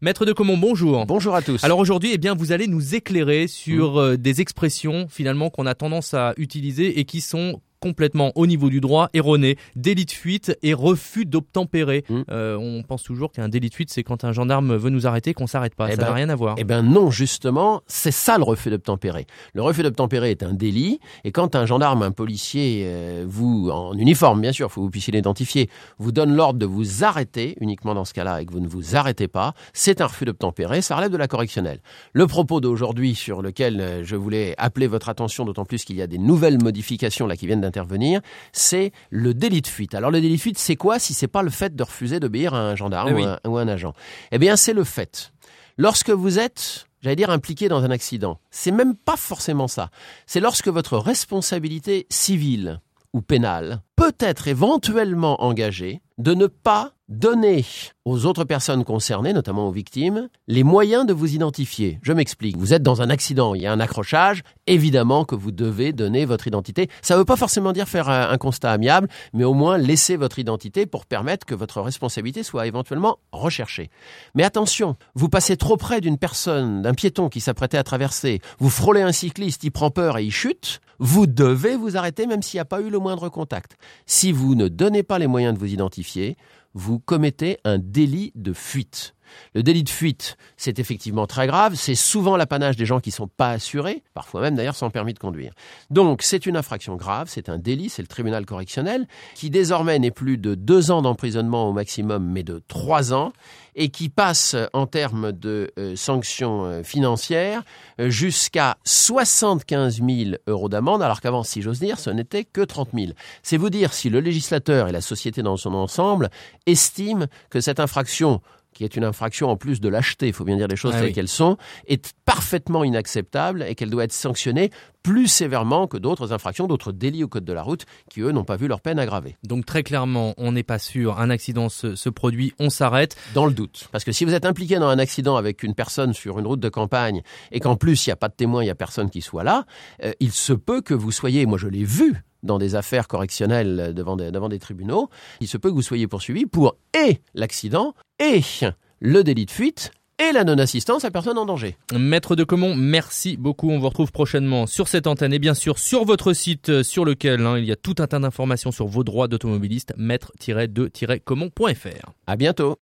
Maître de Caumont, bonjour. Bonjour à tous. Alors aujourd'hui, vous allez nous éclairer sur des expressions finalement qu'on a tendance à utiliser et qui sont complètement au niveau du droit erroné, délit de fuite et refus d'obtempérer. On pense toujours qu'un délit de fuite, c'est quand un gendarme veut nous arrêter, qu'on s'arrête pas. Ça n'a rien à voir. Non, justement, c'est ça le refus d'obtempérer. Le refus d'obtempérer est un délit, et quand un gendarme, un policier, vous, en uniforme bien sûr, il faut que vous puissiez l'identifier, vous donne l'ordre de vous arrêter, uniquement dans ce cas-là, et que vous ne vous arrêtez pas, c'est un refus d'obtempérer, ça relève de la correctionnelle. Le propos d'aujourd'hui sur lequel je voulais appeler votre attention, d'autant plus qu'il y a des nouvelles modifications là qui viennent d'intervenir, c'est le délit de fuite. Alors le délit de fuite, c'est quoi si c'est pas le fait de refuser d'obéir à un gendarme ou un agent? C'est le fait. Lorsque vous êtes, impliqué dans un accident, c'est même pas forcément ça. C'est lorsque votre responsabilité civile ou pénale peut être éventuellement engagée de ne pas donner aux autres personnes concernées, notamment aux victimes, les moyens de vous identifier. Je m'explique. Vous êtes dans un accident, il y a un accrochage, évidemment que vous devez donner votre identité. Ça ne veut pas forcément dire faire un constat amiable, mais au moins laisser votre identité pour permettre que votre responsabilité soit éventuellement recherchée. Mais attention, vous passez trop près d'une personne, d'un piéton qui s'apprêtait à traverser, vous frôlez un cycliste, il prend peur et il chute, vous devez vous arrêter même s'il n'y a pas eu le moindre contact. Si vous ne donnez pas les moyens de vous identifier, vous commettez un délit de fuite. Le délit de fuite, c'est effectivement très grave. C'est souvent l'apanage des gens qui ne sont pas assurés, parfois même d'ailleurs sans permis de conduire. Donc c'est une infraction grave, c'est un délit, c'est le tribunal correctionnel, qui désormais n'est plus de 2 ans d'emprisonnement au maximum, mais de 3 ans, et qui passe en termes de sanctions financières jusqu'à 75 000 € d'amende, alors qu'avant, si j'ose dire, ce n'était que 30 000. C'est vous dire si le législateur et la société dans son ensemble estiment que cette infraction, qui est une infraction en plus de lâcheté, il faut bien dire les choses telles qu'elles sont, est parfaitement inacceptable et qu'elle doit être sanctionnée plus sévèrement que d'autres infractions, d'autres délits au code de la route qui, eux, n'ont pas vu leur peine aggravée. Donc très clairement, on n'est pas sûr, un accident se produit, on s'arrête. Dans le doute. Parce que si vous êtes impliqué dans un accident avec une personne sur une route de campagne et qu'en plus il n'y a pas de témoin, il n'y a personne qui soit là, il se peut que vous soyez, moi je l'ai vu, dans des affaires correctionnelles devant des tribunaux, il se peut que vous soyez poursuivi pour et l'accident et le délit de fuite et la non-assistance à personne en danger. Maître de Caumont, merci beaucoup. On vous retrouve prochainement sur cette antenne et bien sûr sur votre site sur lequel il y a tout un tas d'informations sur vos droits d'automobiliste, maître-de-caumont.fr. À bientôt.